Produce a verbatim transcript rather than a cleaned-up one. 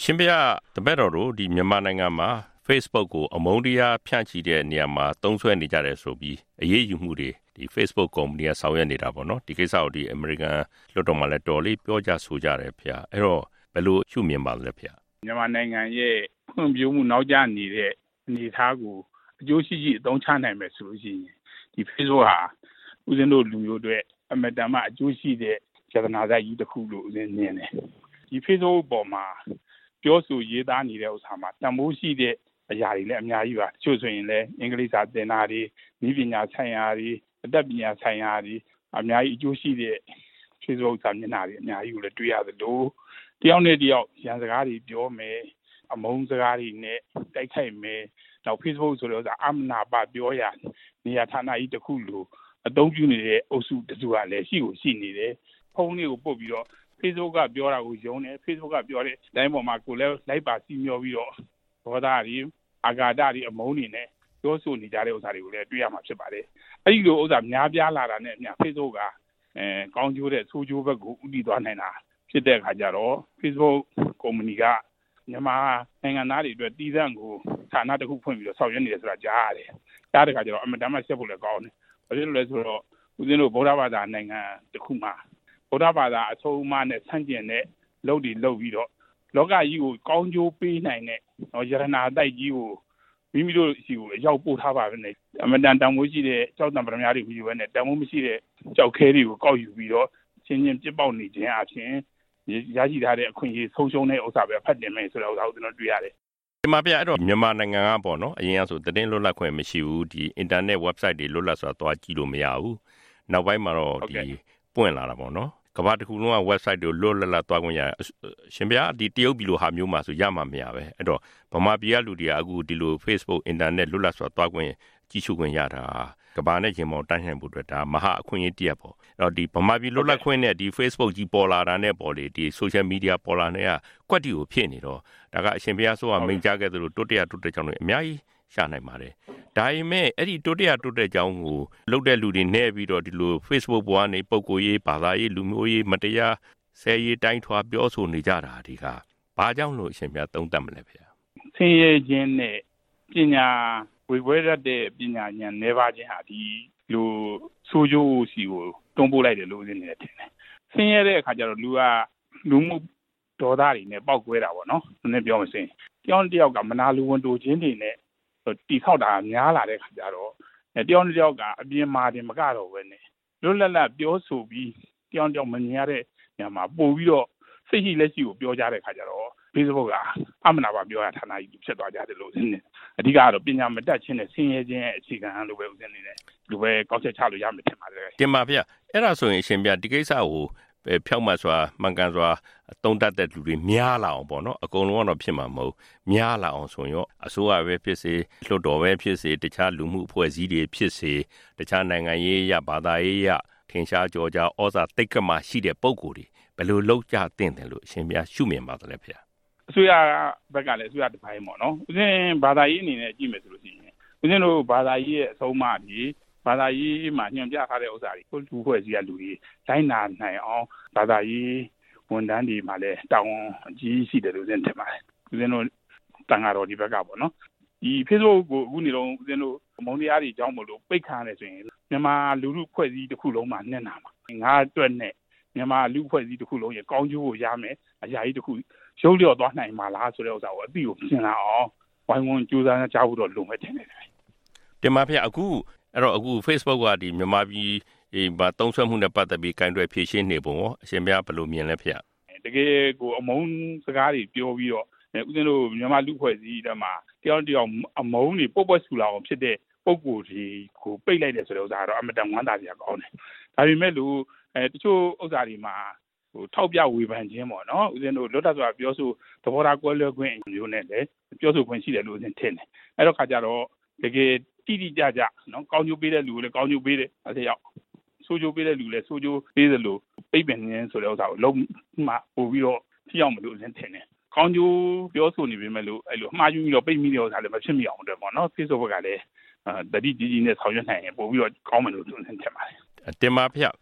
ရှင်ပြတပည့်တော်တို့ဒီမြန်မာနိုင်ငံမှာ Facebook ကိုအမုန်းတရားဖြန့်ချိတဲ့နေရာမှာသုံးစွဲနေကြတယ်ဆိုပြီးအရေးယူမှုတွေဒီ Facebook ကုမ္ပဏီကဆောင်ရွက်နေတာပေါ့နော်ဒီကိစ္စကိုဒီ American လွှတ်တော်မှာလည်းတော်လေးပြောကြဆိုကြတယ်ဖေ။အဲ့တော့ဘယ်လိုရှုမြင်ပါလဲဖေ။မြန်မာနိုင်ငံရဲ့ဖွံ့ဖြိုးမှုနောက်ကျနေတဲ့အနေအထားကိုအကျိုးရှိရှိအသုံးချနိုင်မယ်ဆိုလို့ရှိရင်ဒီ Facebook ဟာဦးဇင်းတို့လူမျိုးတွေအမတန်မှအကျိုးရှိတဲ့ယတနာဆိုင်ကြီးတစ်ခုလို့ဦးဇင်းမြင်တယ်။ဒီ Facebook ပေါ်မှာပြောဆိုရေးသားနေတဲ့ဥစ္စာမှာတန်ဖိုးရှိတဲ့အရာတွေလည်းအများကြီးပါတချို့ဆိုရင်လည်းအင်္ဂလိပ်စာသင်တာတွေနည်းပညာဆိုင်ရာတွေအတတ်ပညာဆိုင်ရာတွေအများကြီးအကျိုးရှိတဲ့ Facebook စာမျက်နှာတွေအများကြီးကိုလည်းတွေ့ရသလိုတယောက်နဲ့တယောက်ရန်စကားတွေပြောမယ်အမုန်းစကားတွေနဲ့တိုက်ခိုက်မယ်နောက် Facebook ဆိုတော့အမနာပပြောရနေရာဌာနကြီးတစ်ခုလိုအသုံးပြုနေတဲ့အုပ်စုတစုကလည်းရှိကိုရှိနေတယ်ဖုန်းလေးကိုပုတ်ပြီးတော့Facebook ကပြောတာကိုယုံတယ် Facebook ကပြောတဲ့အတိုင်းပေါ်မှာကိုလည်းလိုက်ပါစီမျောပြီးတော့ဒေါသတွေအာဃာတတွေအမုန်းတွေနဲ့ပြောဆိုနေကြတဲ့ဥစ္စာတွေကိုလည်းတွေ့ရမှာဖြစ်ပါတယ်အဲ့ဒီလိုဥစ္စာများပြားလာတာနဲ့အမျှ Facebook ကအဲကောင်းကျိုးတဲ့ဆိုးကျိုးဘက်ကိုဥတည်သွားနိုင်တာဖြစ်တဲ့အခါကျတော့ Facebook ကုမ္ပဏီကမြန်မာနိုင်ငံသားတွေအတွက်တည်တံ့ကိုဌာနတစ်ခုဖွင့်ပြီးတော့ဆောင်ရွက်နေတယ်ဆိုတာကြားရတယ်ကြားတဲ့အခါကျတော့အမှန်တမ်းမှဆက်ဖို့လည်းကောင်းတယ်ဘာဖြစ်လို့လဲဆိုတော့ဦးဇင်းတို့ဗုဒ္ဓဘာသာနိုင်ငံတစ်ခုမှာဗုဒ္ဓဘာသာအဆုံးအမနဲ့ဆန့်ကျင်တဲ့လုပ်တွေလုပ်ပြီးတော့လောကကြီးကိုကောင်းကျိုးပေးနိုင်တဲ့ယရနာတိုက်ကြီးကိုမိမိတို့ရှိကိုရောက်ပို့ထားပါပဲနဲ့အမတန်တန်မိုးရှိတဲ့ကြောက်တံပရမများတွေပြီးပဲနဲ့တန်မိုးမရှိတဲ့ကြောက်ခဲတွေကိုကောက်ယူပြီးတော့ချင်းချင်းပြစ်ပေါက်နေခြင်းအပြင်ရရှိထားတဲ့အခွင့်အရေးဆုံးရှုံးတဲ့ဥစ္စာပဲဖတ်တင်မယ်ဆိုတဲ့ဥစ္စာကိုကျွန်တော်တွေ့ရတယ်ဒီမှာပြအဲ့တော့မြန်မာနိုင်ငံကပေါ့နော်အရင်ကဆိုသတင်းလွတ်လပ်ခွင့်မရှိဘူးဒီ internet website တွေလွတ်လပ်စွာသွားကြည့်လို့မရဘူးနောက်ပိုင်းမှာတော့ဒီပွင့်လာတာပေါ့နော်ကမ္ဘာတစ်ခုလုံးက website တွေလွတ်လပ်လပ်သွားခွင့်ရရှင်ဗျာဒီတရုတ်ပြည်လိုဟာမျိုးမှာဆိုရမှာမရပဲအဲ့တော့ဗမာပြည်ကလူတွေကအခုဒီလို Facebook internet လွတ်လပ်စွာသွားခွင့်ကြည့်ရှုခွင့်ရတာကမ္ဘာနဲ့ချင်းမောင်တိုင်းနိုင်ဖို့အတွက်ဒါမဟာအခွင့်အရေးတရက်ပေါ့အဲ့တော့ဒီဗမာပြည်လွတ်လပ်ခွင့်နဲ့ဒီ Facebook ကြီးပေါ်လာတာနဲ့ပေါ်လေဒီ social media ပေါ်လာတဲ့ကွက်တီကိုဖြစ်နေတော့ဒါကအရှင်ဘုရားဆိုကမိန့်ကြားခဲ့သလိုတိုးတက်တိုးတက်ကြောင်းတွေအများကြီးရှာနိုင်ပါတယ်ဒါပေမဲ့အဲ့ဒီတိုးတက်တိုးတက်ကြောင်းကိုလှုပ်တဲ့လူတွေနဲ့ပြီးတော့ဒီလို Facebook ပေါ်ကနေပုံကိုရေးဘာသာရေးလူမျိုးရေးမတရားဆဲရေးတိုင်းထွာပြောဆိုနေကြတာဒီကဘာကြောင့်လို့အရှင်ဘုရားသုံးသပ်မလဲဗျာဆင်းရဲခြင်းနဲ့ပညာဝေခွဲရတဲ့ပညာဉာဏ်နေပါခြင်းဟာဒီလူဆိုးကျိုးစီကိုတွန်းပို့လိုက်တယ်လို့ဦးဇင်းနေတယ်ထင်တယ်ဆင်းရဲတဲ့အခါကျတော့လူကလူမှုဒေါသတွေနဲ့ပောက်ကွဲတာပေါ့နော်နည်းနည်းပြောမစင်တယောက်တစ်ယောက်ကမနာလူဝန်တိုခြင်းတွေနဲ့တီဆောက်တာများလာတဲ့ခါကျတော့တယောက်တစ်ယောက်ကအပြင်မှာတင်မကတော့ပဲနဲ့လွတ်လပ်လပ်ပြောဆိုပြီးတယောက်တစ်ယောက်မမြင်ရတဲ့ညမှာပို့ပြီးတော့စိတ်ရှိလက်ရှိကိုပြောကြတဲ့ခါကျတော့ Facebook ကအမနာပါပြောရဌာနကြီးဖြစ်သွားကြတယ်လို့ဦးဇင်းနေအဓိကတော့ပညာမတတ်ခြင်းနဲ့ဆင်းရဲခြင်းရဲ့အခြေခံလို့ပဲဦးဇင်းနေတယ်လူပဲကောက်ချက်ချလို့ရမယ်ထင်ပါတယ်တင်ပါဗျအဲ့ဒါဆိုရင်အရှင်ဗျဒီကိစ္စကိုဖြောက်မှတ်စွာမှန်ကန်စွာသုံးတတ်တဲ့လူတွေများလာအောင်ပေါ့နော်အကုန်လုံးကတော့ဖြစ်မှာမဟုတ်များလာအောင်ဆိုရင်အစိုးရပဲဖြစ်စေလွှတ်တော်ပဲဖြစ်စေတခြားလူမှုအဖွဲ့အစည်းတွေဖြစ်စေတခြားနိုင်ငံရေးရဘာသာရေးရထင်ရှားကြော်ကြားဩဇာတိတ်ကမှရှိတဲ့ပုံကိုယ်တွေဘယ်လိုလုပ်ကြသင့်တယ်လို့အရှင်ဘုရားရှုမြင်ပါသလဲဖေအစိုးရဘက်ကလည်းအစိုးရတစ်ပိုင်းပေါ့နော်ဦးဇင်းဘာသာရေးအနေနဲ့ကြည့်မယ်ဆိုလို့ရှိရင်ဦးဇင်းတို့ဘာသာရေးရဲ့အဆုံးအမတွေဘာသာရေးမှာညွှန်ပြထားတဲ့ဥစ္စာတွေကိုလူဖွဲ့စည်းရလူတွေတိုင်းနာနိုင်အောင်ဘာသာရေးဝန်ထမ်းတွေမှာလည်းတောင်းအကြီးရှိတယ်လို့ဦးဇင်းထင်ပါတယ်ဦးဇင်းတို့တန်ဃာတော်ဒီဘက်ကပေါ့နော်ဒီ Facebook ကိုအခုနေတော့ဦးဇင်းတို့အမုန်းတရားတွေကြောင်းမလို့ပိတ်ခံရတယ်ဆိုရင်မြန်မာလူလူဖွဲ့စည်းတစ်ခုလုံးမှာနဲ့နာမှာငါအတွက်နဲ့မြန်မာလူဖွဲ့စည်းတစ်ခုလုံးရဲ့ကောင်းကျိုးကိုရမယ်အရာကြီးတစ်ခုရုပ်လျော့သွားနိုင်မှာလားဆိုတဲ့ဥစ္စာကိုအသိကိုပြင်လာအောင်ဝိုင်းဝန်းကြိုးစားကြဖို့တော့လိုမယ်ထင်တယ်တင်ပါဗျအခုအဲ့တော့အခု Facebook ကဒီမြန်မာပြည်ဒီဘာသုံးဆွဲမှုနဲ့ပတ်သက်ပြီးကင်တွယ်ဖြည့်ရှင်းနေပုံရောအရှင်ဘုရားဘယ်လိုမြင်လဲဖေတကယ်ကိုအမုန်းစကားတွေပြောပြီးတော့ဦးဇင်းတို့မြန်မာလူဖွဲ့စည်းတဲ့မှာတယောက်တယောက်အမုန်းတွေပုတ်ပွက်ဆူလာအောင်ဖြစ်တဲ့ပုံကိုယ်တွေကိုပိတ်လိုက်တယ်ဆိုတဲ့ဥစ္စာကတော့အမတန်ဝမ်းသာစရာကောင်းတယ်ဒါပေမဲ့လို့အဲတချို့ဥစ္စာတွေမှာဟိုထောက်ပြဝေဖန်ခြင်းပေါ့နော်ဦးဇင်းတို့လွတ်လပ်စွာပြောဆိုသဘောထားကွဲလွဲခွင့်မျိုးနဲ့လည်းပြောဆိုခွင့်ရှိတယ်လို့ဦးဇင်းထင်တယ်အဲ့တော့ခါကြတော့တကယ်တိတိကျကျနော်ကောင်းကျိုးပေးတဲ့လူကိုလည်းကောင်းကျိုးပေးတယ်အဲ့ဒါရောက်ဆိုးကျိုးပေးတဲ့လူလည်းဆိုးကျိုးပေးတယ်လို့ပိတ်ပင်နေဆိုတဲ့ဥစ္စာကိုလုံးမှပို့ပြီးတော့ထိရောက်မလို့ဦးဇင်းထင်တယ်ကောင်းကျိုးပြောဆိုနေပေမဲ့လို့အဲ့လိုအမှားယူပြီးတော့ပိတ်မိတဲ့ဥစ္စာလည်းမဖြစ်မိအောင်အတွက်ပေါ့နော် Facebook ကလည်းတတိကြီးကြီးနဲ့ဆောင်ရွက်နိုင်ရင်ပို့ပြီးတော့ကောင်းမယ်လို့ဦးဇင်းထင်ပါတယ်တင်ပါဗျ